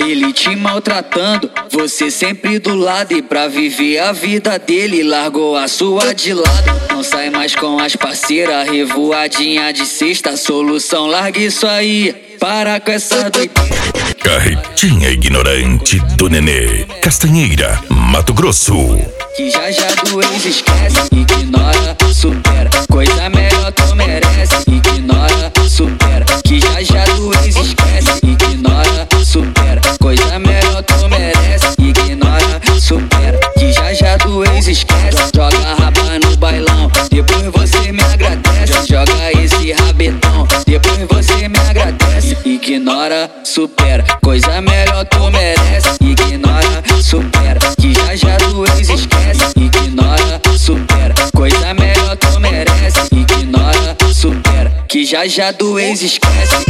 Ele te maltratando, você sempre do lado. E pra viver a vida dele, largou a sua de lado. Não sai mais com as parceiras, revoadinha de sexta. Solução, larga isso aí, para com essa doideira. Carretinha ignorante do Nenê, Castanheira, Mato Grosso. Que já do ex esquece, ignora, supera. Coisa melhor tu merece, ignora, supera. Que já do ex esquece, ignora, supera. Coisa melhor tu merece, ignora, supera. Que já do ex esquece, joga a raba no bailão, depois você me agradece. Joga esse rabetão, depois você me agradece. Ignora, supera. Coisa melhor tu merece, ignora, supera. Que já do ex esquece, ignora, supera. Coisa melhor tu merece, ignora, supera. Que já do ex esquece.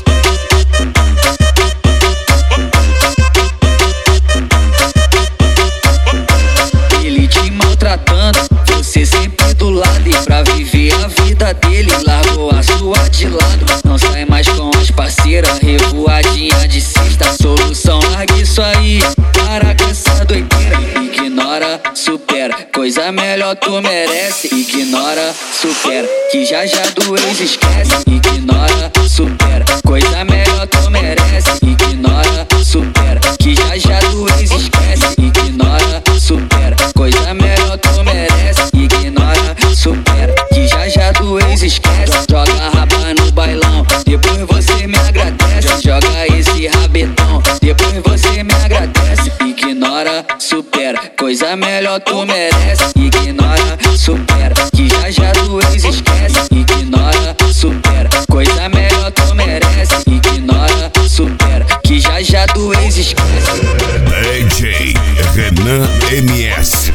Ele te maltratando, você sempre do lado. E pra viver a vida dele, largou a sua de lado. Não sai mais com as parceiras, revoadinha de sexta. Solução, larga isso aí, para com essa doideira. Ignora, supera. Coisa melhor tu merece, ignora, supera. Que já do ex esquece, ignora, supera. Coisa melhor tu merece, ignora, supera. Que já do ex esquece, ignora, supera. Coisa melhor tu merece, ignora, supera. Que já do ex esquece, joga a raba no bailão, depois você me agradece. Joga esse rabetão, depois você me agradece. Ignora, supera. Coisa melhor tu merece, ignora, supera. Que já do ex esquece, ignora, supera. Coisa melhor tu merece, ignora, supera. Que já do ex esquece. DJ Renan MS.